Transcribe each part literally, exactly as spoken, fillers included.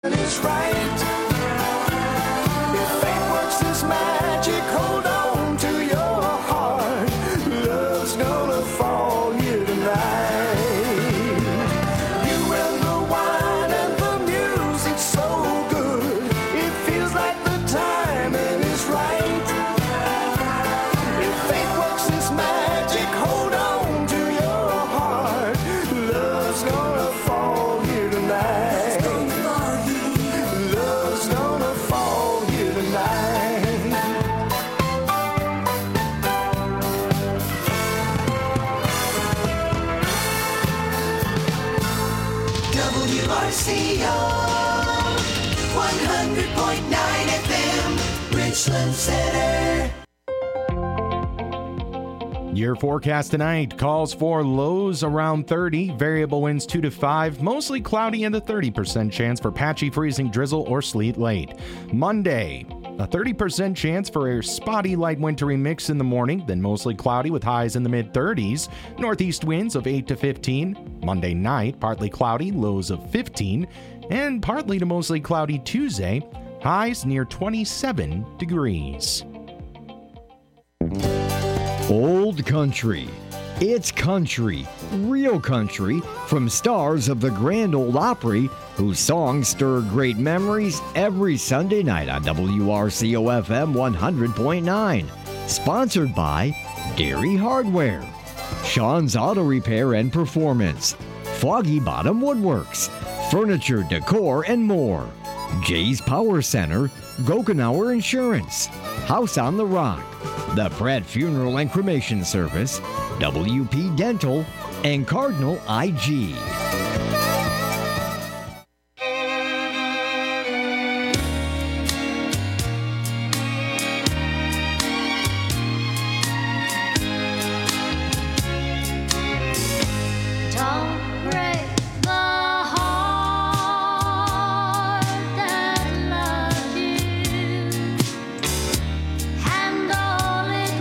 It's right. If fate works this magic, hold on to your heart. Love's gonna fall here tonight. You and the wine and the music's so good. It feels like the timing is right. If fate works this magic, hold on to your heart. Love's gonna fall here tonight. W R C O one hundred point nine F M, Richland Center. Your forecast tonight calls for lows around thirty, variable winds two to five, mostly cloudy and a thirty percent chance for patchy freezing drizzle or sleet late. Monday, a thirty percent chance for a spotty light wintry mix in the morning, then mostly cloudy with highs in the mid-thirties. Northeast winds of eight to fifteen. Monday night, partly cloudy, lows of fifteen. And partly to mostly cloudy Tuesday, highs near twenty-seven degrees. Old Country. It's country, real country, from stars of the Grand Ole Opry, whose songs stir great memories every Sunday night on W R C O F M one hundred point nine. Sponsored by Dairy Hardware, Sean's Auto Repair and Performance, Foggy Bottom Woodworks, Furniture, Decor, and more. Jay's Power Center, Gokenauer Insurance, House on the Rock, the Pratt Funeral and Cremation Service, W P Dental, and Cardinal I G.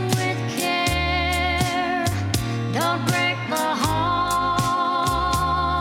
Don't break the heart.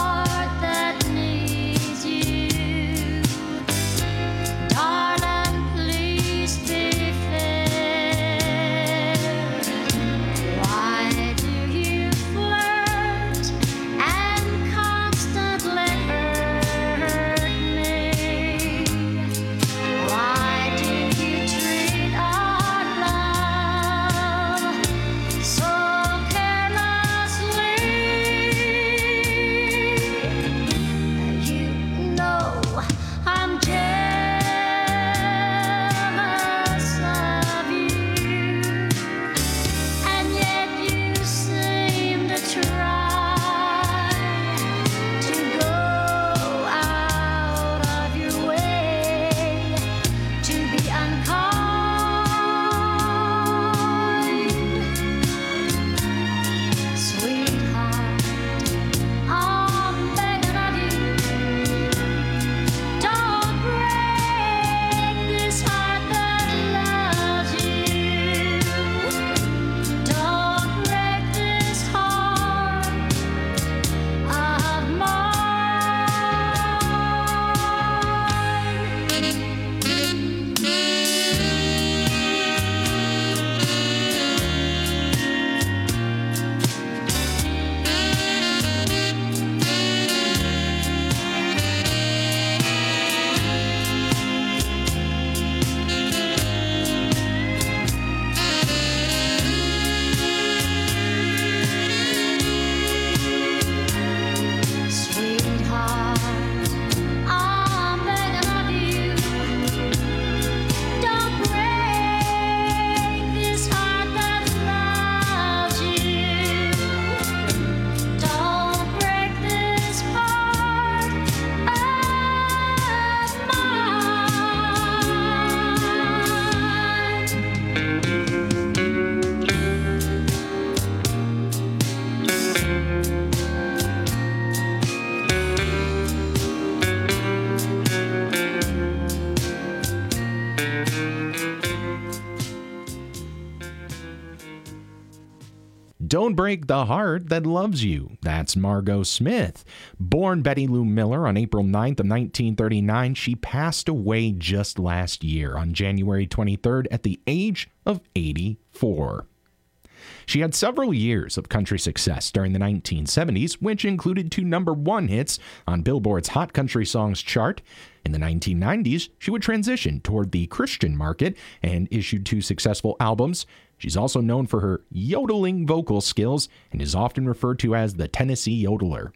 Don't Break the Heart That Loves You. That's Margot Smith. Born Betty Lou Miller on April ninth of nineteen thirty-nine, she passed away just last year on January twenty-third at the age of eighty-four. She had several years of country success during the nineteen seventies, which included two number one hits on Billboard's Hot Country Songs chart. In the nineteen nineties, she would transition toward the Christian market and issued two successful albums. She's also known for her yodeling vocal skills and is often referred to as the Tennessee Yodeler.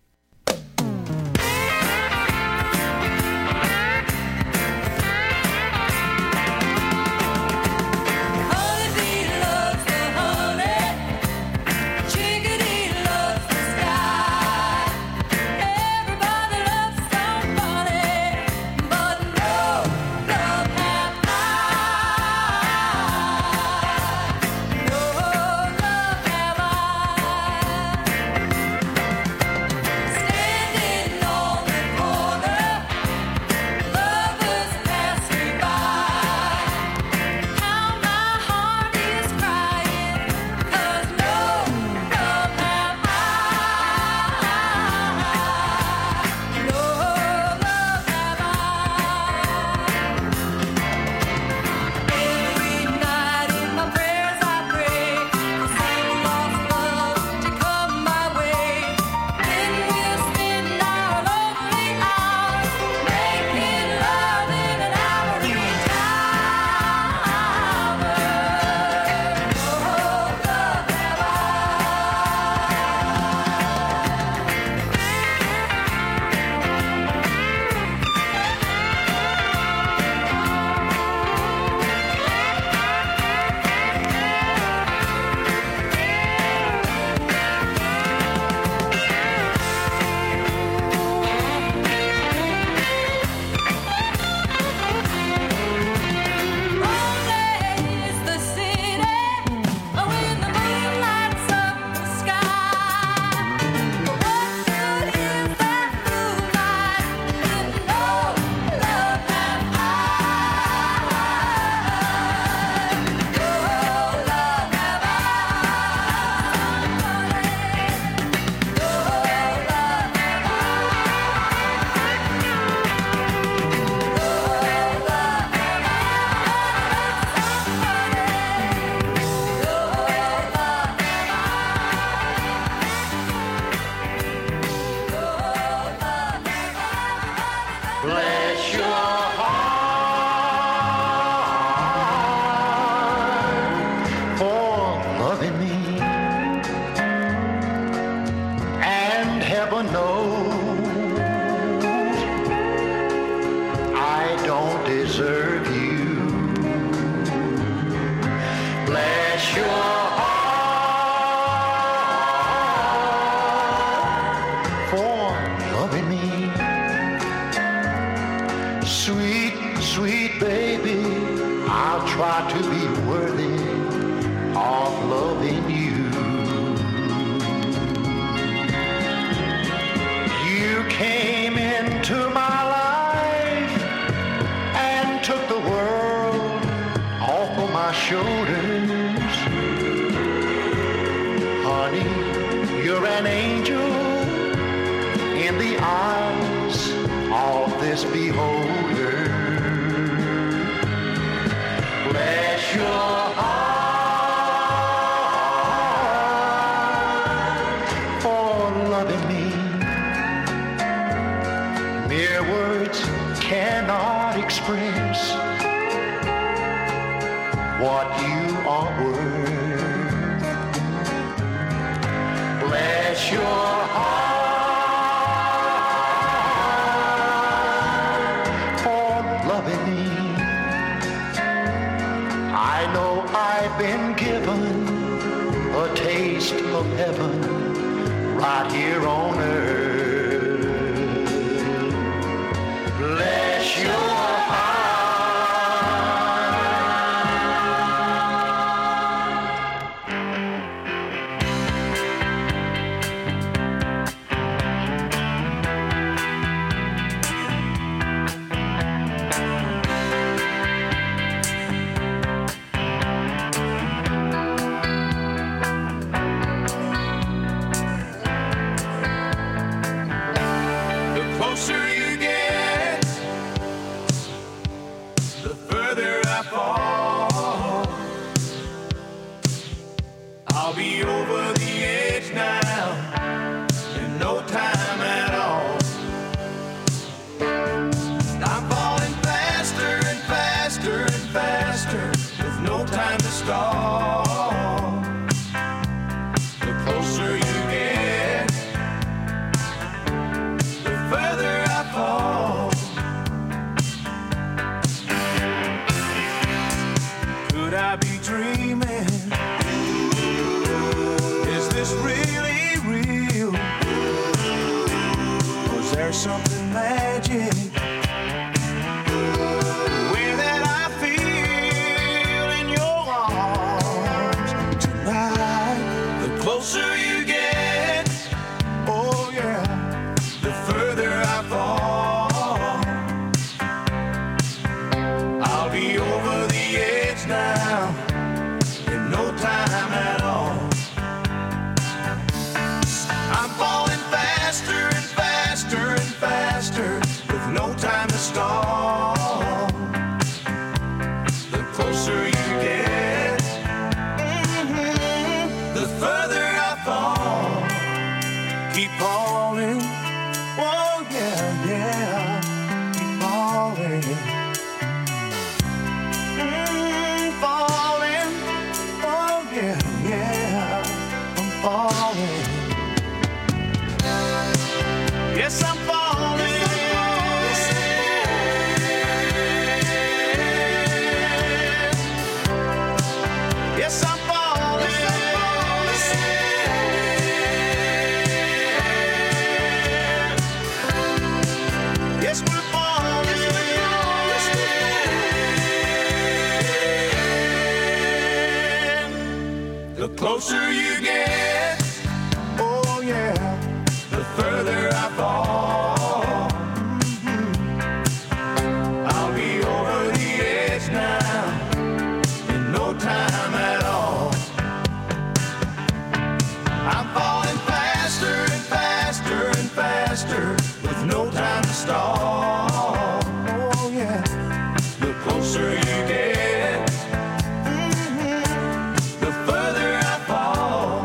something magic. The way that I feel in your arms tonight. The closer you get, oh yeah, the further I fall. I'll be over the edge now in no time at all. I'm falling faster and faster and faster with no time to stall. The closer you get, mhm, the further I fall. Keep falling, oh yeah, yeah, keep falling. Mm, falling, oh yeah, yeah, I'm falling. Yes, I'm falling. Yes, I'm falling. Yes, we're falling. The closer you get, oh yeah, the further I fall. Mhm. I'll be over the edge now in no time at all. I'm falling faster and faster and faster with no time to stall. Oh yeah, the closer you get, mhm, the further I fall.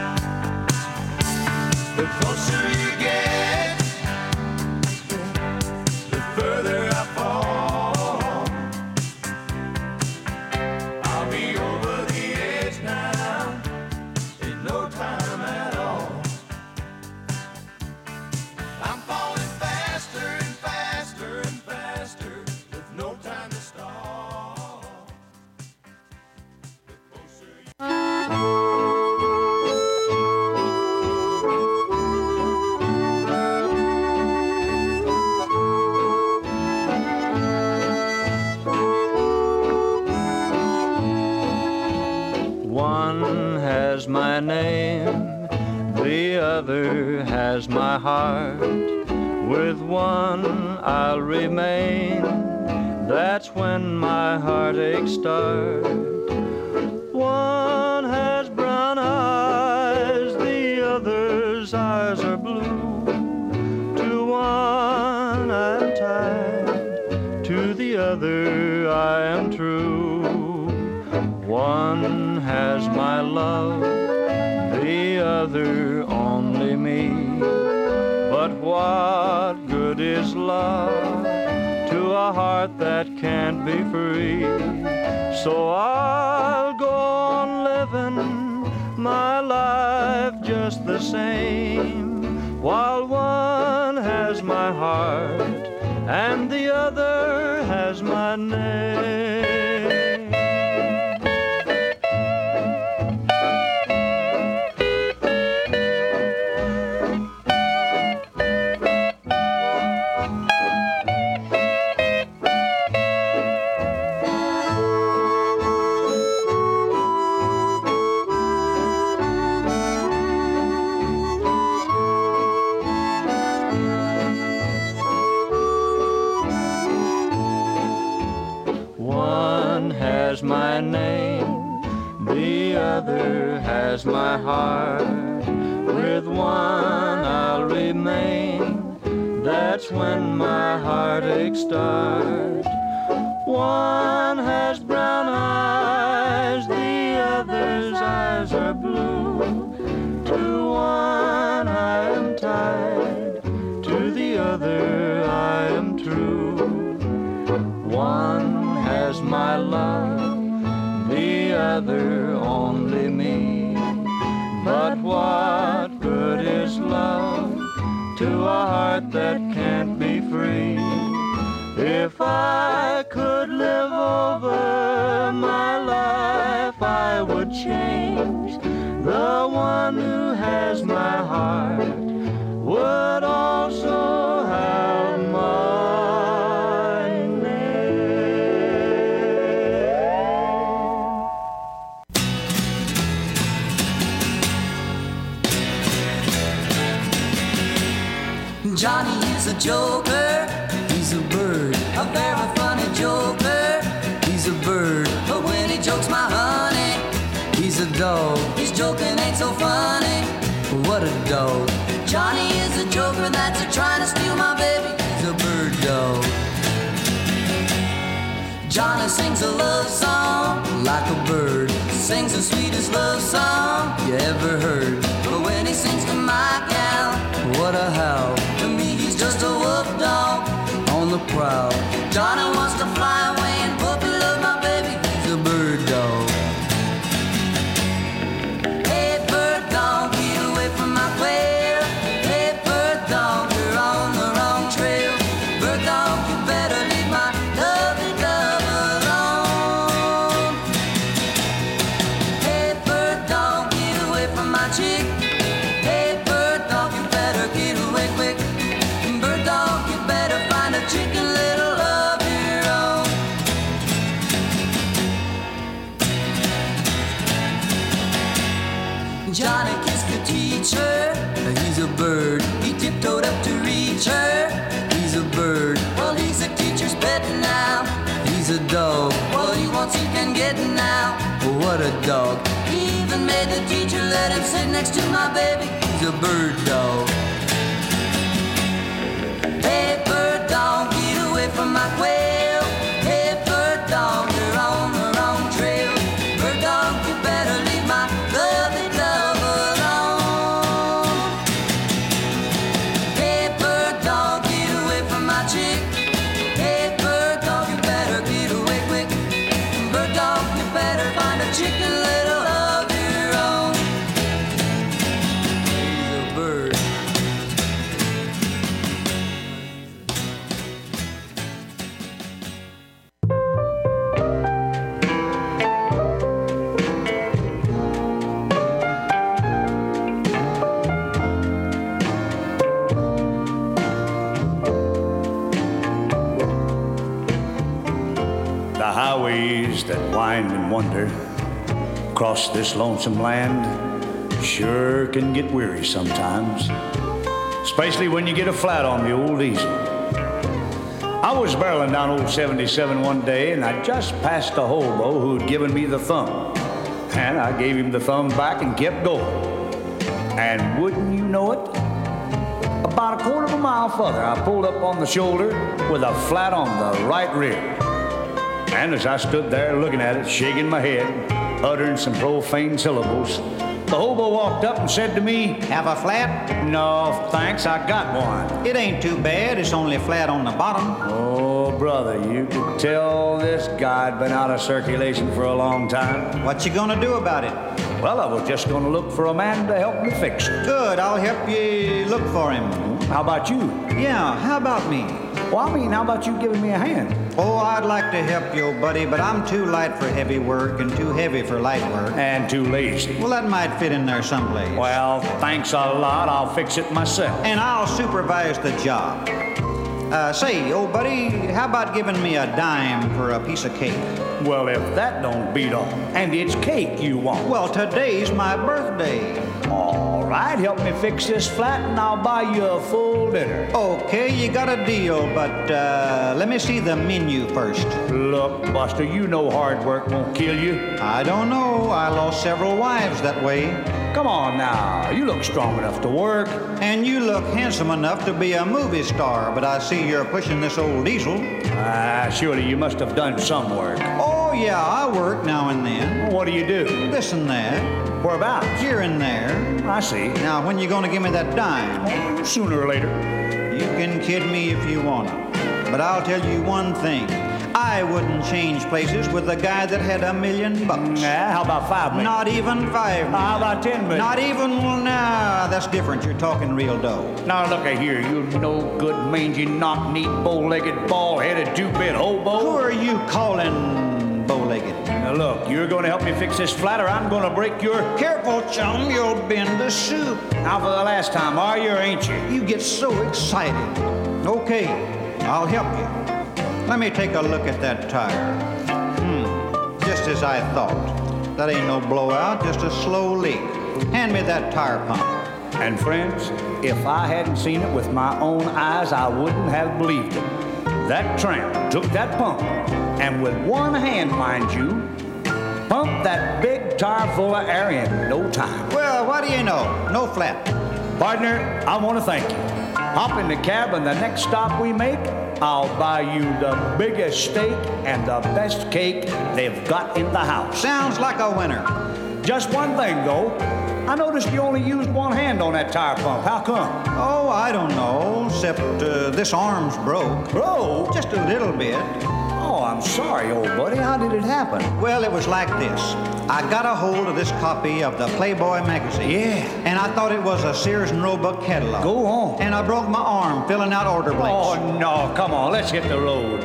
The closer you get, the further I fall. I'll be over the edge now in no time at all. I'm falling faster and faster and faster with no time to stall. The closer you One has my name, the other has my heart. With one I'll remain, that's when my heartaches start. One has brown eyes, the other's eyes are blue. To one I'm tied, to the other I am true. One has my love, the other only me. But what good is love to a heart that can't be free? So I'll go on living my life just the same, while one has my heart and the other has my name. My name, the other has my heart. With one I'll remain, that's when my heartaches start. One has brown eyes, the other's eyes are blue. To one I am tied, to the other I am true. One has my love, the other only me. But what good is love to a heart that can't be free? If I could live over my life, I would change. The one who has my heart would also have Johnny is a joker, he's a bird, a very funny joker, he's a bird. But when he jokes my honey, he's a dog. His joking ain't so funny, what a dog. Johnny is a joker that's a trying to steal my baby, he's a bird dog. Johnny sings a love song like a bird, sings the sweetest love song you ever heard. But when he sings to my gal, what a howl. To me he's just a wolf dog on the prowl. Johnny wants to fly away and puppy love my baby, he's a bird dog. Hey bird dog, get away from my quail. Hey bird dog, you're on the wrong trail. Bird dog, you better leave my lovely dove alone. Hey bird dog, get away from my chick. Hey bird dog, you better get away quick. Bird dog, you better find a chicken little of your own. Johnny kissed the teacher, he's a bird. He tiptoed up to reach her, he's a bird. Well, he's a teacher's pet now, he's a dog. What he wants he can get now, what a dog. He even made the teacher let him sit next to my baby, he's a bird dog. Hey bird dog, get away from my quail. Hey bird dog, you're on the wrong trail. Bird dog, you better leave my lovely dove alone. Hey bird dog, get away from my chick. Hey bird dog, you better get away quick. Bird dog, you better find a chicken little of your own. He's a bird. The highways that wind and wander across this lonesome land sure can get weary sometimes, especially when you get a flat on the old diesel. I was barreling down old seventy-seven one day and I just passed a hobo who'd given me the thumb. And I gave him the thumb back and kept going. And wouldn't you know it, about a quarter of a mile further, I pulled up on the shoulder with a flat on the right rear. And as I stood there looking at it, shaking my head, uttering some profane syllables, the hobo walked up and said to me, Have a flat? "No, thanks, I got one." It ain't too bad, it's only flat on the bottom. Oh, brother, you could tell this guy'd been out of circulation for a long time. What you gonna do about it? Well, I was just gonna look for a man to help me fix it. Good, I'll help you look for him. How about you? Yeah, how about me? Well, I mean, how about you giving me a hand? Oh, I'd like to help you, buddy, but I'm too light for heavy work and too heavy for light work. And too lazy. Well, that might fit in there someplace. Well, thanks a lot. I'll fix it myself. And I'll supervise the job. Uh, say, old buddy, how about giving me a dime for a piece of cake? Well, if that don't beat all, and it's cake you want. Well, today's my birthday. All right, help me fix this flat and I'll buy you a full dinner. Okay, you got a deal, but uh, let me see the menu first. Look, Buster, you know hard work won't kill you. I don't know. I lost several wives that way. Come on now, you look strong enough to work. And you look handsome enough to be a movie star, but I see you're pushing this old diesel. Ah, surely you must have done some work. Oh, yeah, I work now and then. What do you do? This and that. Whereabouts? Here and there. I see. Now, when you gonna give me that dime? Sooner or later. You can kid me if you wanna, but I'll tell you one thing. I wouldn't change places with a guy that had a million bucks. Yeah, how about five million? Not even five million. How about ten million? Not even, well, nah, that's different. You're talking real dough. Now look at here, you no good, mangy, knock-kneed, bow-legged, bald-headed, two-bit hobo. Who are you calling bow-legged? Now look, you're going to help me fix this flat or I'm going to break your... Careful, chum, you'll bend the soup. Now for the last time, are you or ain't you? You get so excited. Okay, I'll help you. Let me take a look at that tire. Hmm, just as I thought. That ain't no blowout, just a slow leak. Hand me that tire pump. And friends, if I hadn't seen it with my own eyes, I wouldn't have believed it. That tramp took that pump, and with one hand, mind you, pumped that big tire full of air in no time. Well, what do you know? No flap. Partner, I want to thank you. Hop in the cab, and the next stop we make, I'll buy you the biggest steak and the best cake they've got in the house. Sounds like a winner. Just one thing, though. I noticed you only used one hand on that tire pump. How come? Oh, I don't know, except uh, this arm's broke. Broke? Just a little bit. Oh, I'm sorry, old buddy. How did it happen? Well, it was like this. I got a hold of this copy of the Playboy magazine. Yeah. And I thought it was a Sears and Roebuck catalog. Go on. And I broke my arm filling out order blanks. Oh, no. Come on. Let's hit the road.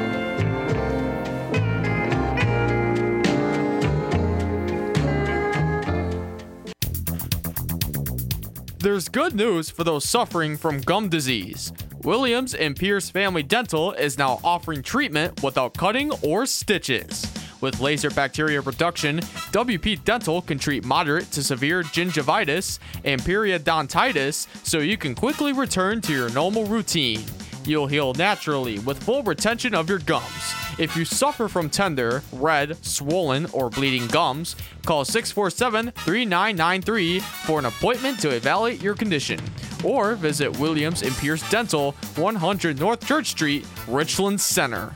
There's good news for those suffering from gum disease. Williams and Pierce Family Dental is now offering treatment without cutting or stitches. With laser bacteria reduction, W P Dental can treat moderate to severe gingivitis and periodontitis so you can quickly return to your normal routine. You'll heal naturally with full retention of your gums. If you suffer from tender, red, swollen, or bleeding gums, call six four seven, three nine nine three for an appointment to evaluate your condition. Or visit Williams and Pierce Dental, one hundred North Church Street, Richland Center.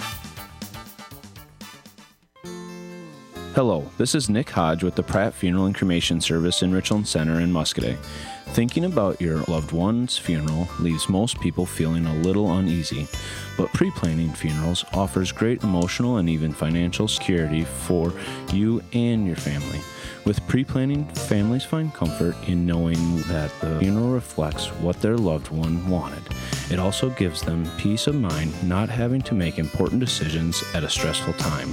Hello, this is Nick Hodge with the Pratt Funeral and Cremation Service in Richland Center in Muscadet. Thinking about your loved one's funeral leaves most people feeling a little uneasy, but pre-planning funerals offers great emotional and even financial security for you and your family. With pre-planning, families find comfort in knowing that the funeral reflects what their loved one wanted. It also gives them peace of mind not having to make important decisions at a stressful time.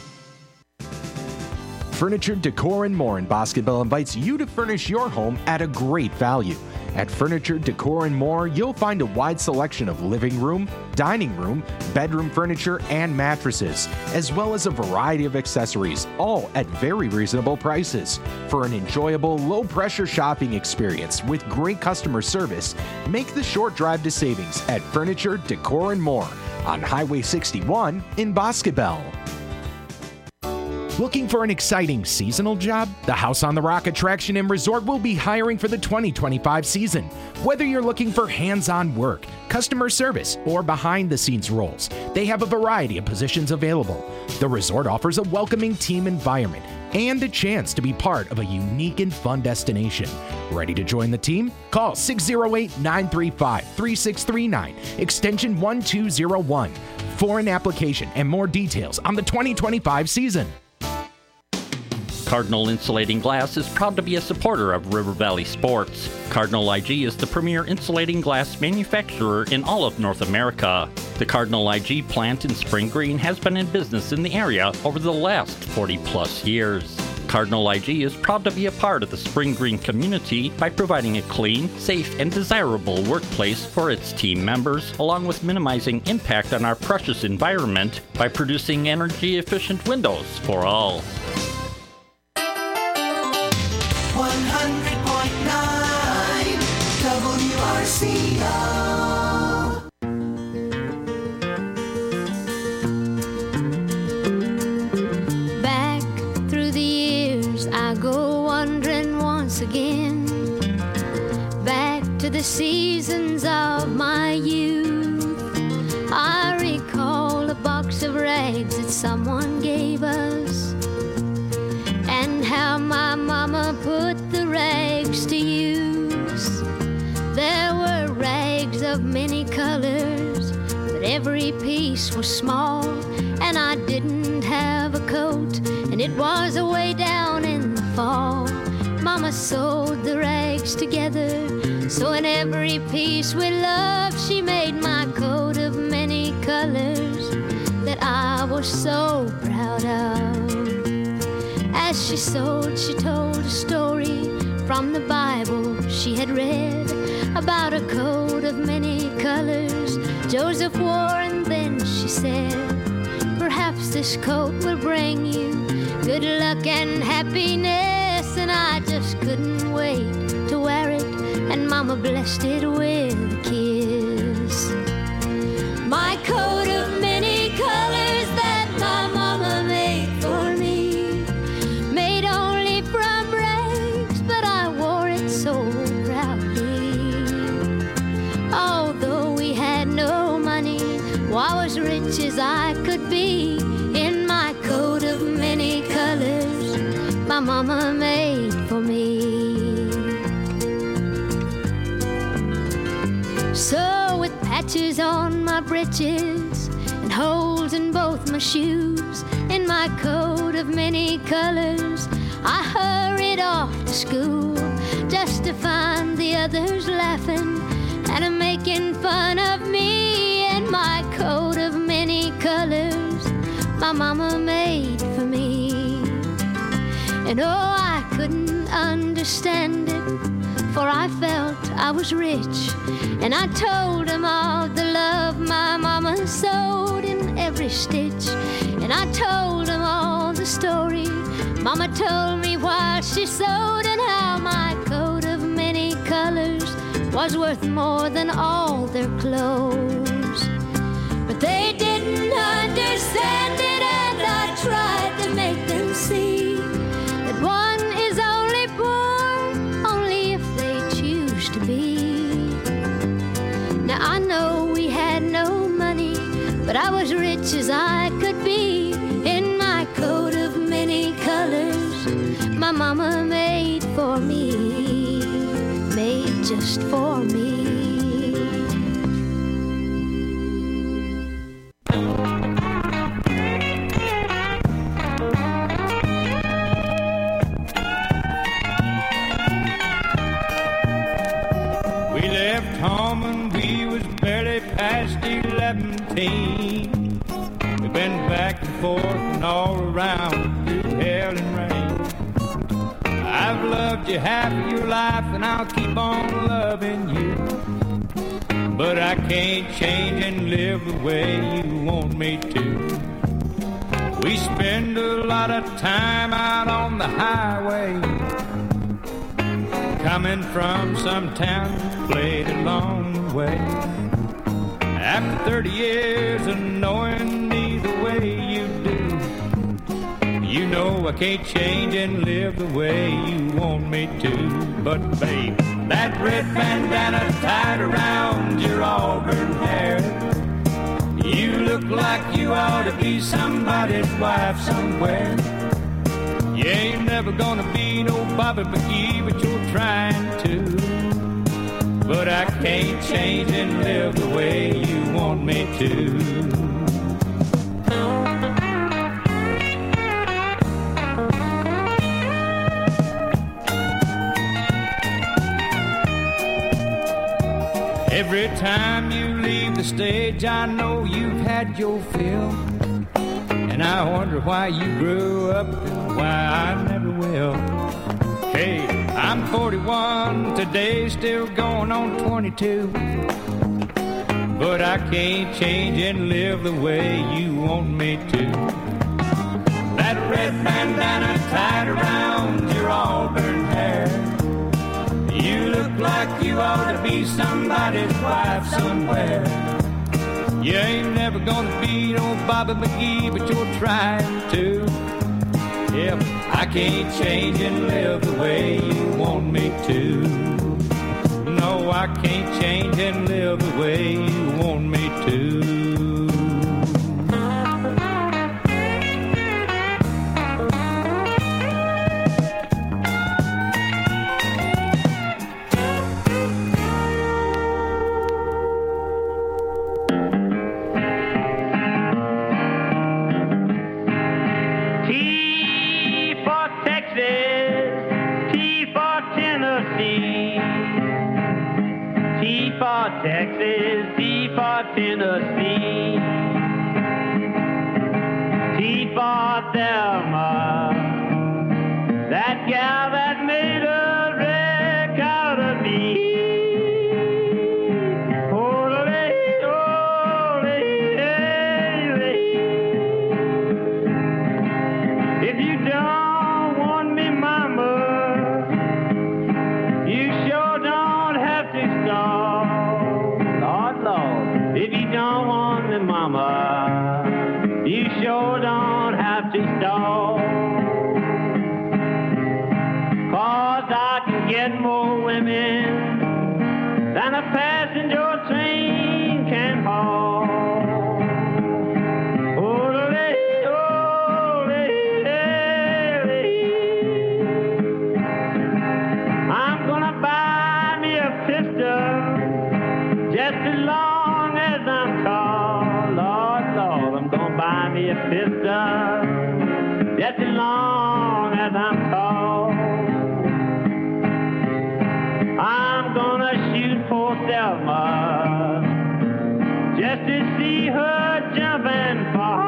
Furniture, Decor, and More in Bosqueville invites you to furnish your home at a great value. At Furniture, Decor, and More, you'll find a wide selection of living room, dining room, bedroom furniture, and mattresses, as well as a variety of accessories, all at very reasonable prices. For an enjoyable, low-pressure shopping experience with great customer service, make the short drive to savings at Furniture, Decor, and More on Highway sixty-one in Bosqueville. Looking for an exciting seasonal job? The House on the Rock Attraction and Resort will be hiring for the twenty twenty-five season. Whether you're looking for hands-on work, customer service, or behind-the-scenes roles, they have a variety of positions available. The resort offers a welcoming team environment and a chance to be part of a unique and fun destination. Ready to join the team? Call six oh eight, nine three five, three six three nine, extension one two oh one, for an application and more details on the twenty twenty-five season. Cardinal Insulating Glass is proud to be a supporter of River Valley Sports. Cardinal I G is the premier insulating glass manufacturer in all of North America. The Cardinal I G plant in Spring Green has been in business in the area over the last forty plus years. Cardinal I G is proud to be a part of the Spring Green community by providing a clean, safe, and desirable workplace for its team members, along with minimizing impact on our precious environment by producing energy-efficient windows for all. one hundred point nine W R C O. Back through the years I go wandering once again, back to the seasons of my youth. I recall a box of rags that someone gave us, and how my mama put the rags to use. There were rags of many colors, but every piece was small, and I didn't have a coat, and it was away down in the fall. Mama sewed the rags together, so in every piece with love she made my coat of many colors that I was so proud of. As she sewed, she told a story from the Bible she had read about a coat of many colors Joseph wore, and then she said, perhaps this coat will bring you good luck and happiness. And I just couldn't wait to wear it and Mama blessed it with a kiss. My coat of many colors that my mama made for me, made only from rags, but I wore it so proudly. Although we had no money, well, I was rich as I could be, in my coat of many colors my mama made for me. So with patches on my breeches and holes in both my shoes, in my coat of many colors I hurried off to school, just to find the others laughing and a making fun of me, in my coat of many colors my mama made for me. And oh, I couldn't understand it, for I felt I was rich, and I told them all the love my mama sewed in every stitch. And I told them all the story Mama told me while she sewed, and how my coat of many colors was worth more than all their clothes. But they didn't understand it, and I tried to make them see that one is only poor only if they choose to be. Now I know we had no money, but I was rich as I could be, in my coat of many colors my mama made for me, made just for me. We left home and we was barely past eleventeen. We've been back and forth and all around through hell and rain. I've loved you half of your life and I'll keep on loving you, but I can't change and live the way you want me to. We spend a lot of time out on the highway, coming from some town that's played along the way. After thirty years of knowing me the way you do, you know I can't change and live the way you want me to. But babe, that red bandana tied around your auburn hair, you look like you ought to be somebody's wife somewhere. You ain't never gonna be no Bobby McGee, but you're trying to. But I can't change and live the way you want me to. Every time you leave the stage, I know you've had your fill, and I wonder why you grew up and why I never will. Hey, I'm forty-one today, still going on twenty-two, but I can't change and live the way you want me to. That red bandana tied around your auburn hair, you look like you ought to be somebody's wife somewhere. You ain't never gonna be no Bobby McGee, but you're trying to. Yeah, I can't change and live the way you want me to. No, I can't change and live the way you want me to. Texas, T for Tennessee, T for Thelma, that gal that made a wreck out of me. Oh, lady, oh, lady, lady. If you don't want me, mama, you sure don't have don't have to stall. 'Cause I can get more women than a passenger train can haul. I'm gonna buy me a pistol just as long as I'm tall. Lord, Lord, I'm gonna buy me a pistol just as long as I'm tall. I'm gonna shoot for Selma just to see her jump and fall.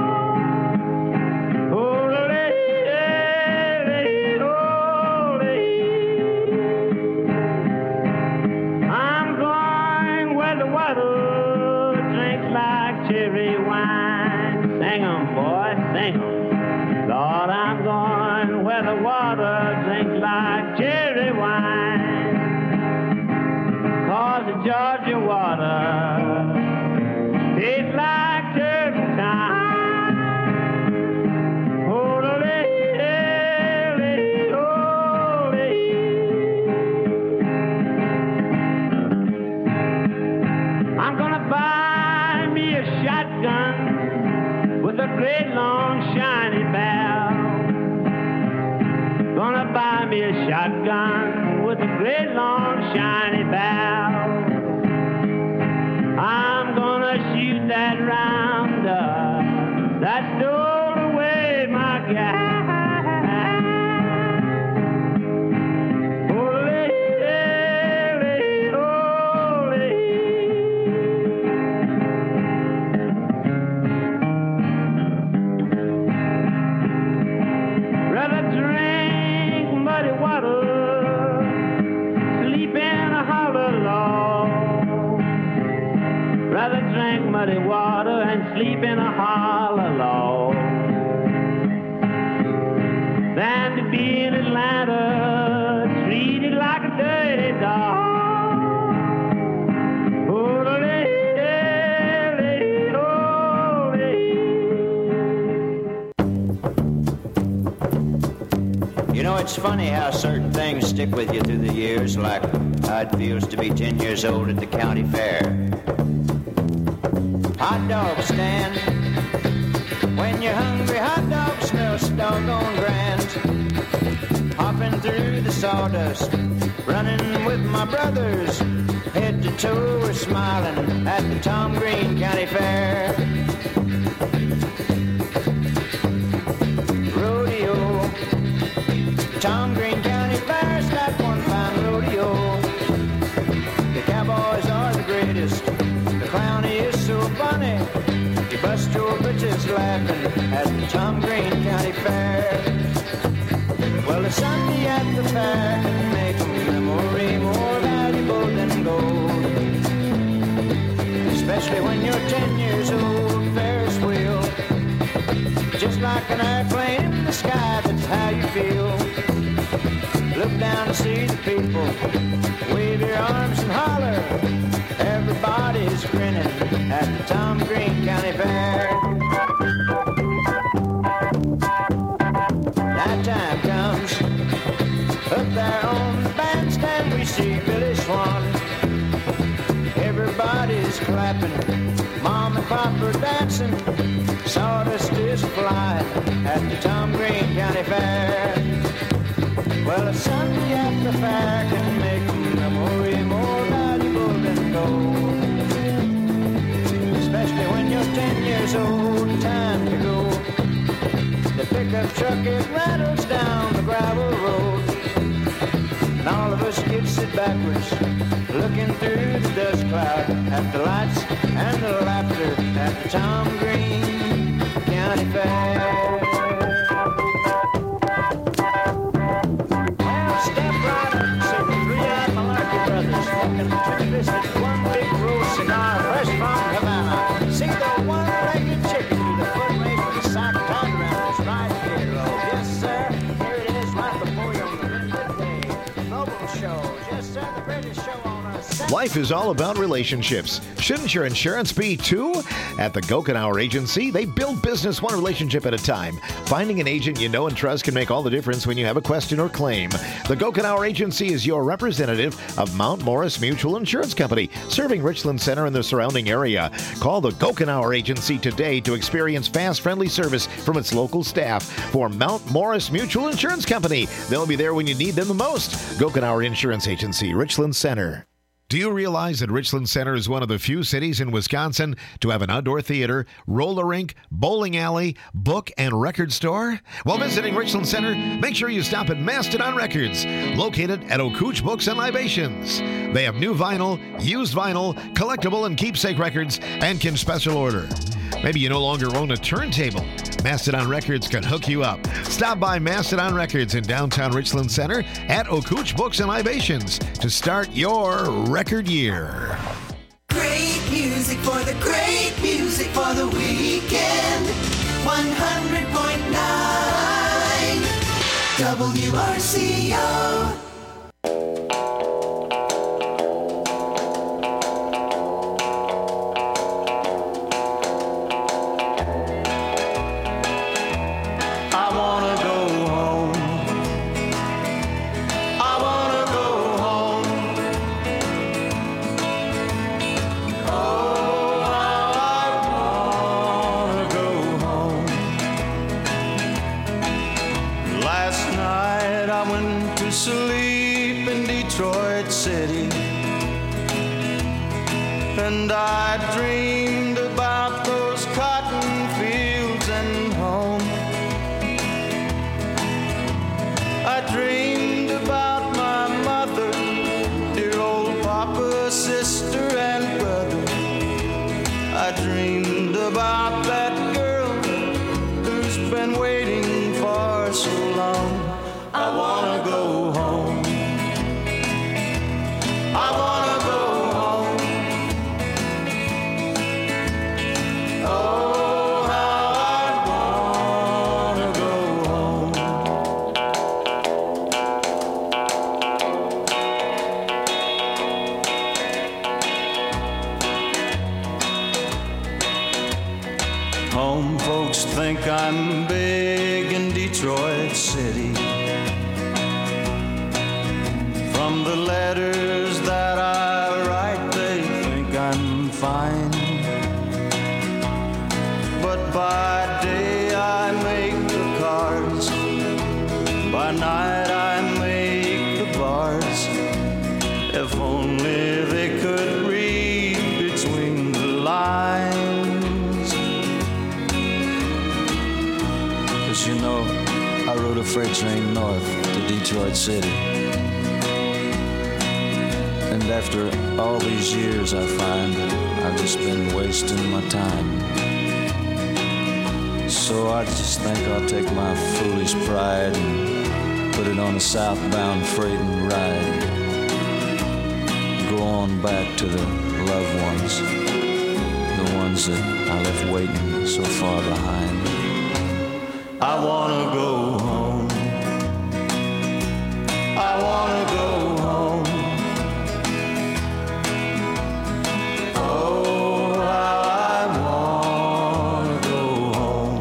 I'm going where the water drinks like cherry wine. Sing 'em, boy, sing 'em. Lord, I'm going where the water drinks like cherry wine. 'Cause the Georgia water tastes like turpentine. Oh, lady, lady, oh, lady. I'm gonna buy me a shotgun with a great long shiny barrel. Gonna buy me a shotgun with a great long shiny barrel. I'm gonna shoot that rounder that stole away my gal. Oh, lady, lady, oh, lady. Rather drink muddy water, sleep in a hollow log. Rather drink muddy water and sleep in a hollow log than to be in Atlanta treated like a dirty dog. Oh, lady, lady, oh, lady. You know, it's funny how certain things stick with you through the years, like how it feels to be ten years old at the county fair. Hot dog stand. When you're hungry, hot dog smells so doggone grand. Hopping through the sawdust, running with my brothers. Head to toe, we're smiling at the Tom Green County Fair. Rodeo, Tom Green County Fair's got one fine rodeo. The cowboys are the greatest. The clowny is so funny. You bust your britches laughing at the Tom Green County Fair. Well, a Sunday at the fair can make a memory more valuable than gold. Especially when you're ten years old, Ferris wheel. Just like an airplane in the sky, that's how you feel. Look down to see the people, wave your arms and holler. Everybody's grinning at the Tom Green County Fair. Night time comes, up there on the bandstand we see Billy Swan. Everybody's clapping, Mom and Pop are dancing. Sawdust is flying at the Tom Green County Fair. Well, a Sunday at the fair can make a memory more valuable than gold. Especially when you're ten years old, time to go. The pickup truck, it rattles down the gravel road. And all of us kids sit backwards, looking through the dust cloud at the lights and the laughter at the Tom Green County Fair. Well, step right up and see the three-eyed Malarkey brothers smoking two-fisted, one big roll cigar fresh from Havana. See the one-legged chicken do the foot race with the sock tied around us right here. Oh, yes, sir. Here it is right before you on the Wednesday day. Mobile show. Yes, sir. The greatest show on earth. Life is all about relationships. Shouldn't your insurance be too? At the Gokenauer Agency, they build business one relationship at a time. Finding an agent you know and trust can make all the difference when you have a question or claim. The Gokenauer Agency is your representative of Mount Morris Mutual Insurance Company, serving Richland Center and the surrounding area. Call the Gokenauer Agency today to experience fast, friendly service from its local staff. For Mount Morris Mutual Insurance Company, they'll be there when you need them the most. Gokenauer Insurance Agency, Richland Center. Do you realize that Richland Center is one of the few cities in Wisconsin to have an outdoor theater, roller rink, bowling alley, book, and record store? While visiting Richland Center, make sure you stop at Mastodon Records, located at Okooch Books and Libations. They have new vinyl, used vinyl, collectible and keepsake records, and can special order. Maybe you no longer own a turntable. Mastodon Records can hook you up. Stop by Mastodon Records in downtown Richland Center at Okooch Books and Libations to start your record year. Great music for the great music for the weekend. one hundred point nine W R C O. And I dreamed about those cotton fields and home. I dreamed about my mother, dear old papa, sister, and brother. I dreamed about that girl who's been waiting for so long. I wanna go home. I wanna go home. Oh, how I wanna go home. Home folks think I'm big in Detroit City. From the letters that I write, they think I'm fine. But by day I make the cards, by night I make the bars. If only they could read between the lines. 'Cause you know, I rode a freight train north to Detroit City. And after all these years I find that I've just been wasting my time. So I just think I'll take my foolish pride and put it on a southbound freight and ride. Go on back to the loved ones, the ones that I left waiting so far behind. I wanna go home. I wanna go home. Oh, how I wanna go home.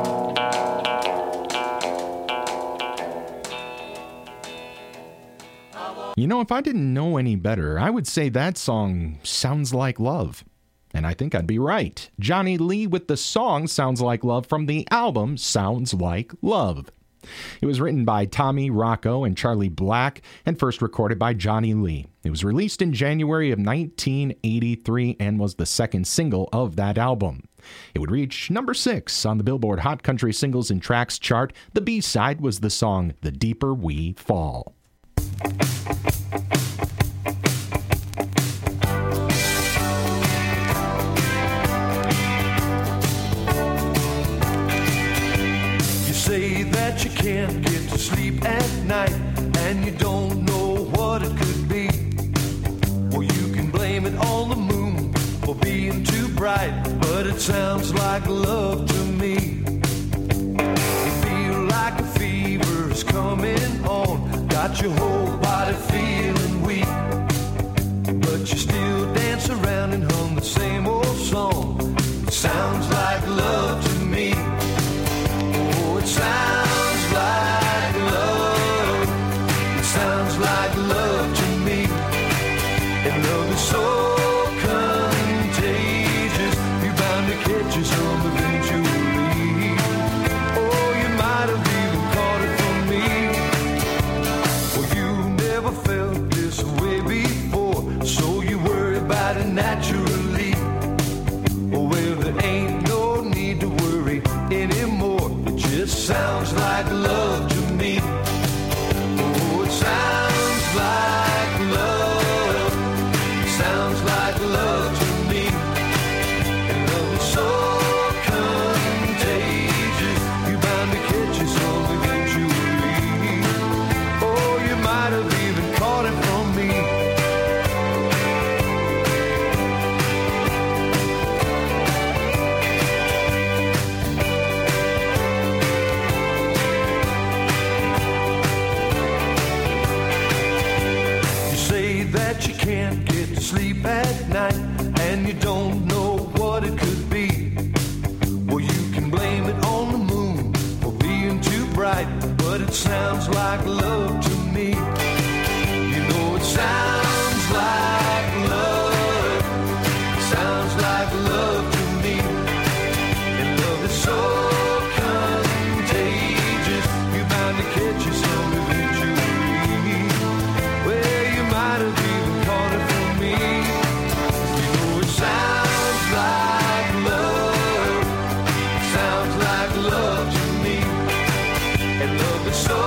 You know, if I didn't know any better, I would say that song sounds like love. And I think I'd be right. Johnny Lee with the song Sounds Like Love from the album Sounds Like Love. It was written by Tommy Rocco and Charlie Black and first recorded by Johnny Lee. It was released in January of nineteen eighty-three and was the second single of that album. It would reach number six on the Billboard Hot Country Singles and Tracks chart. The B-side was the song The Deeper We Fall. Say that you can't get to sleep at night and you don't know what it could be. Well, you can blame it on the moon for being too bright, but it sounds like love to me. You feel like a fever's coming on, got your whole body feeling weak, but you It sounds like love to me. Oh, it sounds like love. Sounds like love to me. And love is so contagious. You bound to catch it some eventually. Oh, you might have even caught it from me. That you can't get to sleep at night and you don't know what it could be. Well, you can blame it on the moon for being too bright, but it sounds like love to me. You know it sounds like love. Sounds like love to me. And love is so contagious. You're bound to catch yourself eventually. Well, you might have even caught it from me. You know it sounds like love. Sounds like love to me. And love is so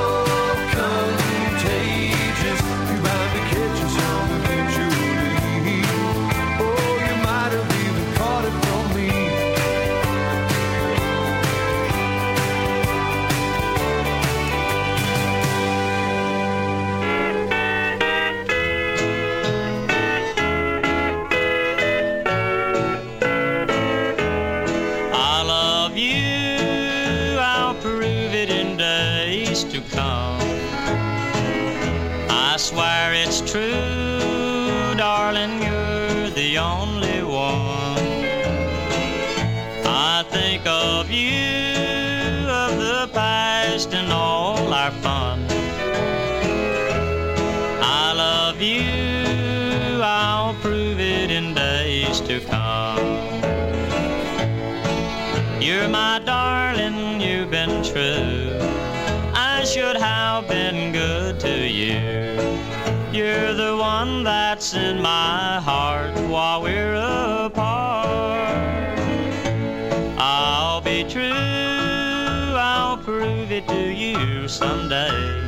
contagious. You're bound to catch yourself eventually. Oh, you might have even caught it from me. I love you, I'll prove it in days to come. I swear it's true, darling, you're the only one. I think of you, of the past and all our fun. I love you, I'll prove it in days to come. You're my darling, you've been true. I should have been good to you. You're the one that's in my heart while we're apart. I'll be true, I'll prove it to you someday.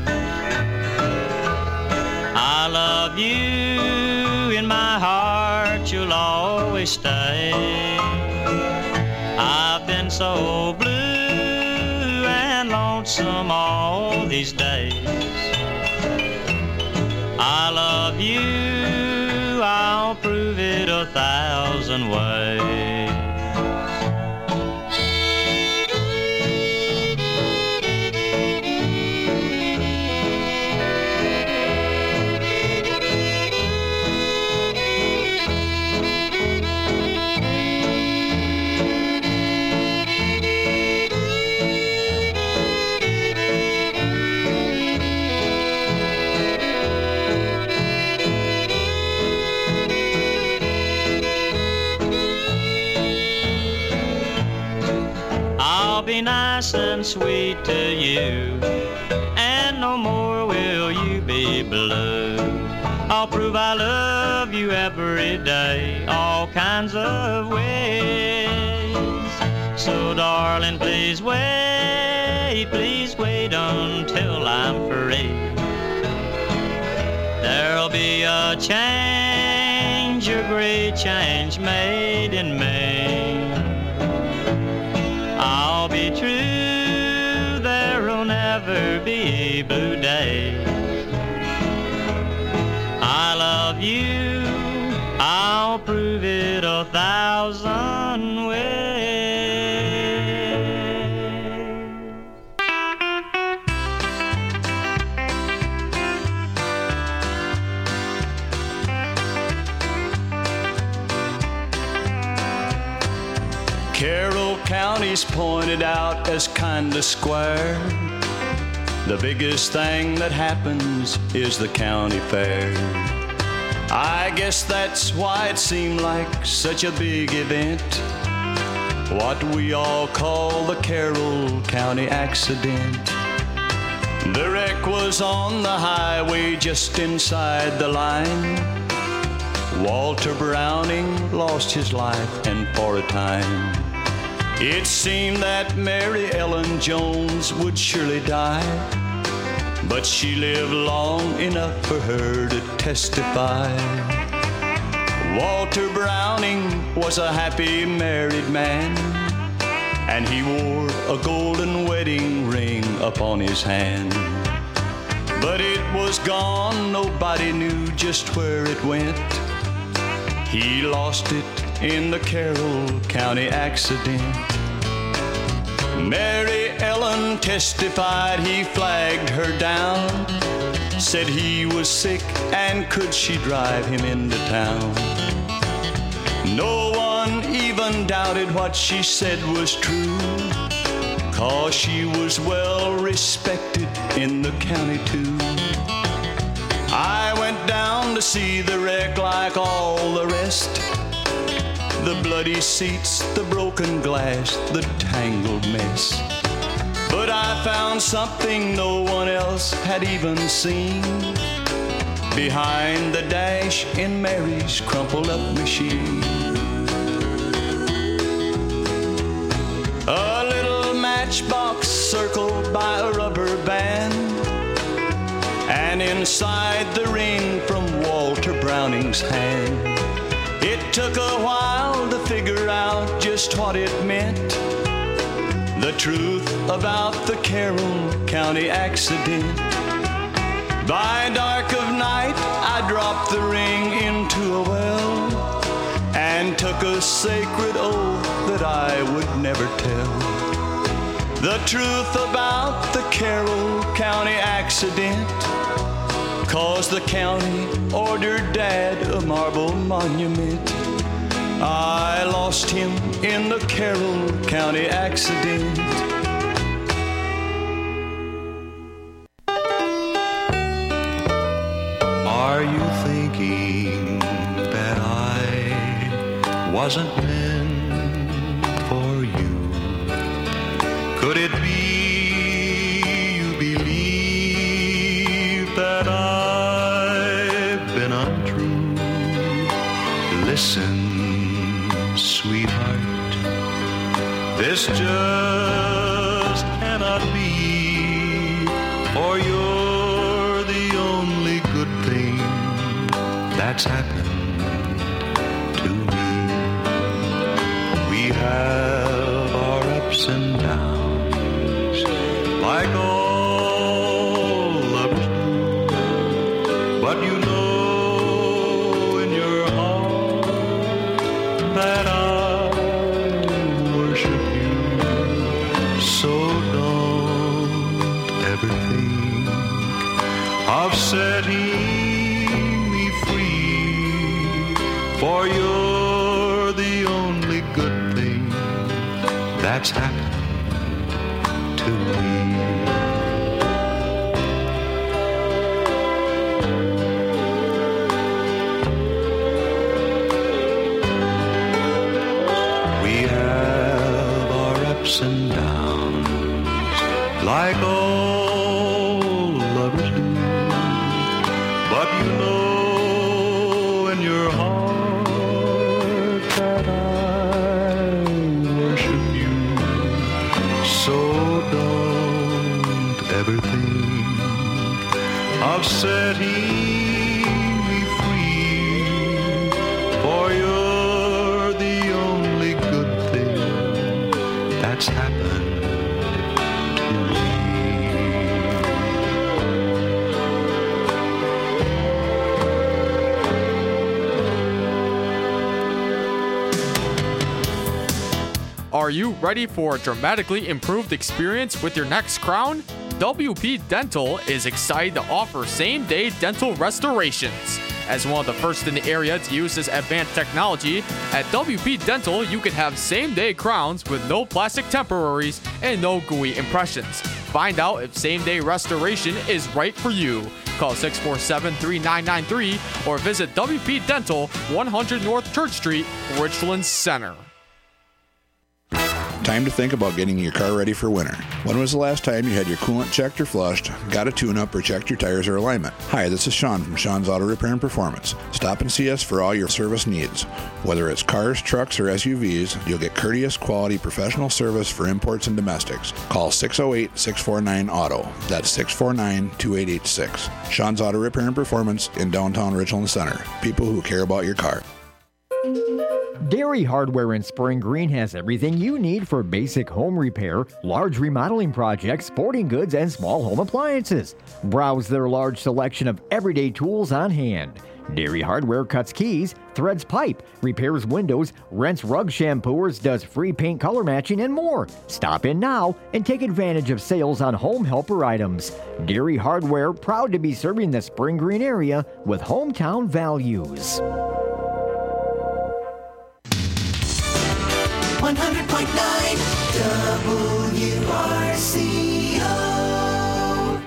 I love you, in my heart you'll always stay. I've been so blue and lonesome all these days. I love you, I'll prove it a thousand ways. I'll be nice and sweet to you, and no more will you be blue. I'll prove I love you every day, all kinds of ways. So darling, please wait, please wait until I'm free. There'll be a change, a great change made in me. I'll be true, there'll never be blue days. I love you, I'll prove it a thousand ways. Carroll County's pointed out as kinda square. The biggest thing that happens is the county fair. I guess that's why it seemed like such a big event. What we all call the Carroll County accident. The wreck was on the highway just inside the line. Walter Browning lost his life, and for a time It seemed that Mary Ellen Jones would surely die, but she lived long enough for her to testify. Walter Browning was a happy married man, and he wore a golden wedding ring upon his hand. But it was gone, nobody knew just where it went. He lost it in the Carroll County accident. Mary Ellen testified he flagged her down, said he was sick and could she drive him into town. No one even doubted what she said was true, 'cause she was well respected in the county too. I went down to see the wreck like all the rest, the bloody seats, the broken glass, the tangled mess. But I found something no one else had even seen behind the dash in Mary's crumpled up machine. A little matchbox circled by a rubber band, and inside the ring from Walter Browning's hand. It took a while to figure out just what it meant, the truth about the Carroll County accident. By dark of night, I dropped the ring into a well and took a sacred oath that I would never tell the truth about the Carroll County accident, 'cause the county ordered Dad a marble monument. I lost him in the Carroll County accident. Are you thinking that I wasn't meant for you? Could it be you believe that I've been untrue? Listen, sweetheart, this just cannot be, for you're the only good thing that's happened to me. We have our ups and downs, like all lovers do, but you know in your heart that I worship you. So don't ever think of setting me free, for you're the only good thing that's happened to me. We have our ups and downs, like all lovers do, but you know in your heart that I worship you. So don't ever think of setting me free, for you're the only good thing that's happened to me. Are you ready for a dramatically improved experience with your next crown? W P Dental is excited to offer same-day dental restorations. As one of the first in the area to use this advanced technology, at W P Dental you can have same-day crowns with no plastic temporaries and no gooey impressions. Find out if same-day restoration is right for you. Call six four seven, three nine nine three or visit W P Dental, one hundred North Church Street, Richland Center. Time to think about getting your car ready for winter. When was the last time you had your coolant checked or flushed, got a tune-up, or checked your tires or alignment? Hi, this is Sean from Sean's Auto Repair and Performance. Stop and see us for all your service needs. Whether it's cars, trucks, or S U Vs, you'll get courteous, quality, professional service for imports and domestics. Call six oh eight, six four nine, auto. That's six four nine, two eight eight six. Sean's Auto Repair and Performance in downtown Richland Center. People who care about your car. Dairy Hardware in Spring Green has everything you need for basic home repair, large remodeling projects, sporting goods, and small home appliances. Browse their large selection of everyday tools on hand. Dairy Hardware cuts keys, threads pipe, repairs windows, rents rug shampooers, does free paint color matching, and more. Stop in now and take advantage of sales on home helper items. Dairy Hardware, proud to be serving the Spring Green area with hometown values. one hundred point nine W R C O.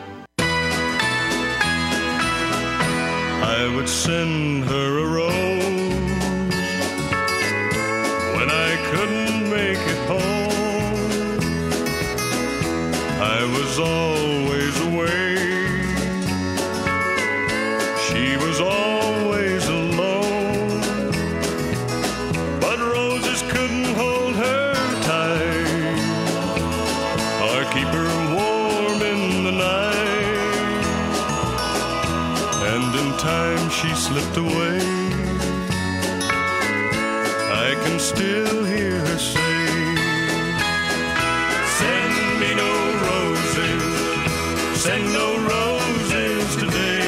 I would send her a rose when I couldn't make it home. I was always away. She was always alone. But roses couldn't hold her tight or keep her warm in the night. And in time she slipped away. I can still hear her say, send me no roses, send no roses today.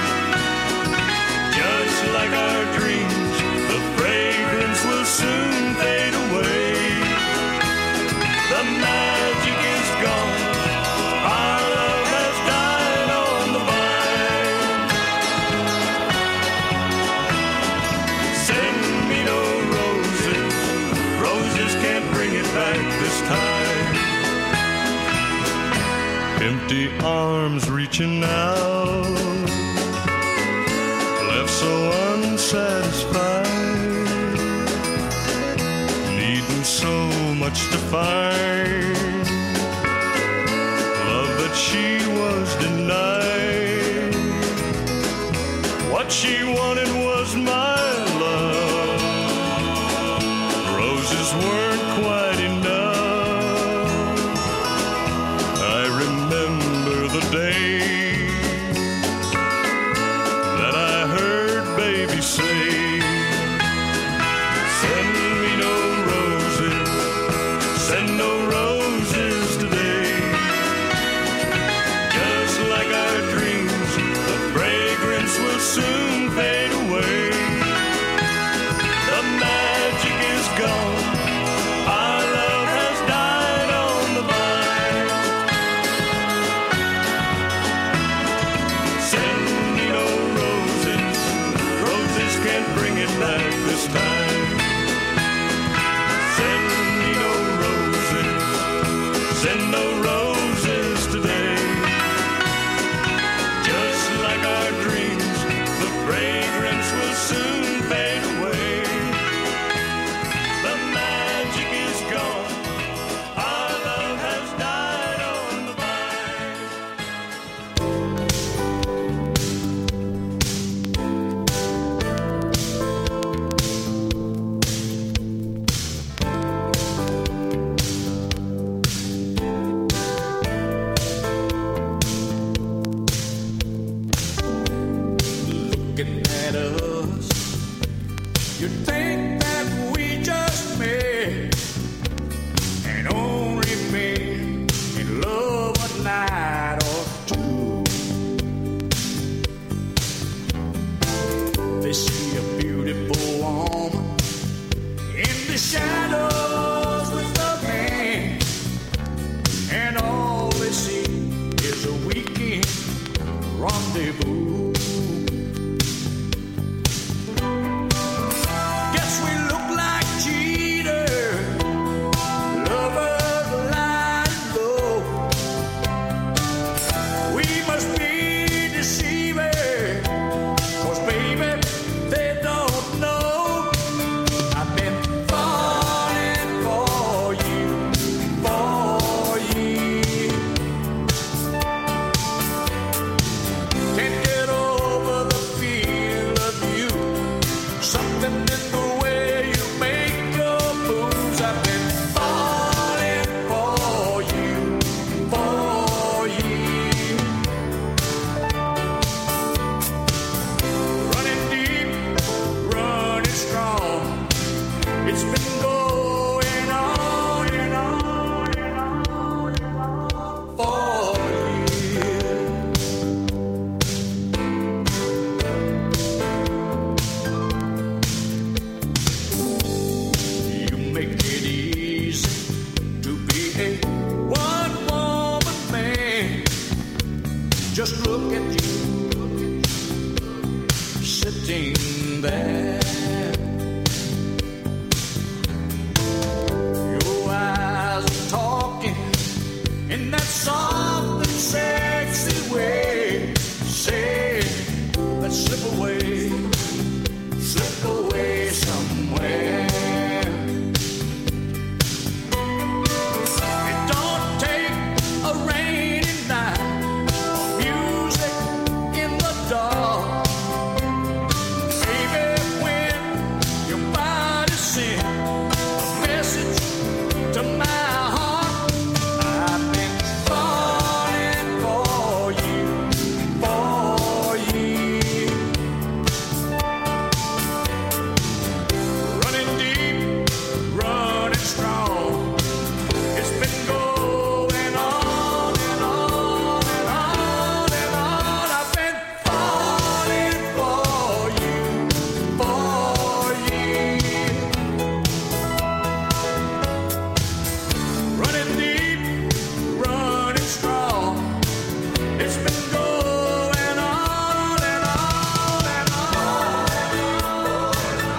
Just like our dreams, the fragrance will soon fade away. The magic is gone, our love has died on the vine. Send me no roses, roses can't bring it back this time. Empty arms reaching out, left so unsatisfied, needing so much to find, love that she was denied. What she wanted was my love, roses weren't quite enough. I remember the day that I heard baby say, send me no roses, send no roses today. Just like our dreams, the fragrance will soon fade away. The magic is gone, our love has died on the vine. look at you sitting there. Your eyes are talking in that soft and sexy way. Say, let's slip away, slip away somewhere. It don't take a rainy night or music in the dark. Baby, when your body sends a message to my heart, I've been falling for you, for you. Running deep, running strong. It's been going on and on and on and on. I've been falling for you, for you. Running deep, running strong. It's been going on and on and on.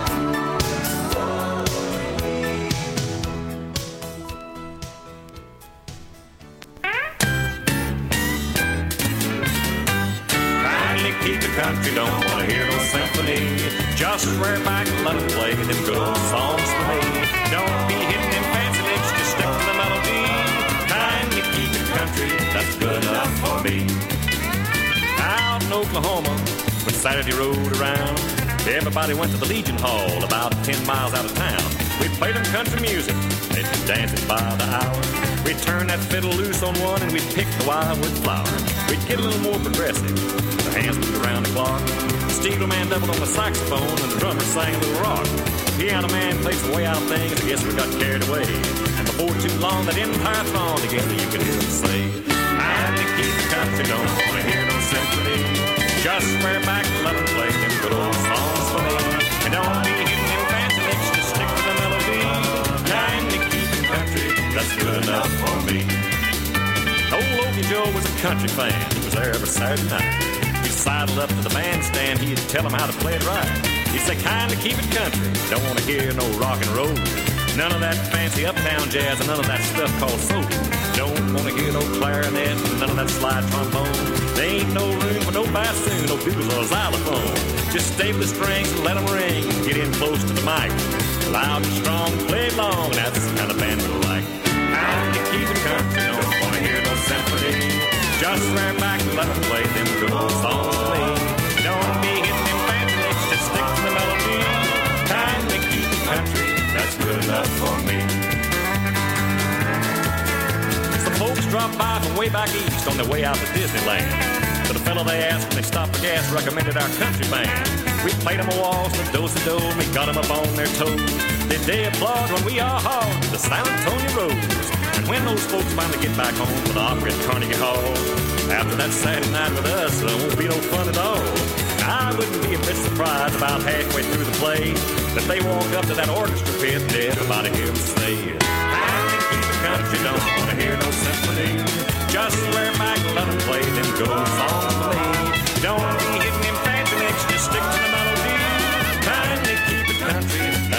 Kindly keep the country, don't wanna hear no symphony. Just swear back and let 'em play them good old songs for me. Don't be hitting them fancy licks, just stick to the melody. Kindly keep the country, that's good enough for me. Out in Oklahoma, when Saturday rolled around, everybody went to the Legion Hall about ten miles out of town. We played them country music, they'd be dancing by the hour. We'd turn that fiddle loose on one and we'd pick the wildwood flower. We'd get a little more progressive, the hands moved around the clock. The steel man doubled on the saxophone and the drummer sang a little rock. The piano man played some way out things, I guess we got carried away. And before too long that entire throng together you could hear them say, kindly keep the country, don't wanna hear no symphony. Just swear back and let 'em play them good old songs for me. And don't be hitting them fancy licks, just stick to the melody. Kindly keep the country, that's good enough for me. Old Okie Joe was a country fan, he was there every Saturday night. He sidled up to the bandstand, he'd tell him how to play it right. He'd say, kindly keep it country, don't want to hear no rock and roll. None of that fancy uptown jazz and none of that stuff called soul. Don't want to hear no clarinet and none of that slide trombone. There ain't no room for no bassoon, no bugle or xylophone. Just stable the strings and let 'em ring, get in close to the mic. Loud and strong, play it long, that's the kind of band we like. Kindly keep it country, don't want to hear no symphony. Just swear back and let 'em play them good old songs for me. Don't be hitting them fancy licks, just stick to the melody. Kindly keep it country, that's good enough for me. Some folks dropped by from way back east on their way out to Disneyland. But the fellow they asked when they stopped for gas recommended our country band. We played them a waltz, the do-si-do, and we got them up on their toes. Then they applaud when we are hard to the San Antonio roads. And when those folks finally get back home to the Opry at Carnegie Hall, after that Saturday night with us, there won't be no fun at all. I wouldn't be a bit surprised about halfway through the play that they walk up to that orchestra pit and everybody hear them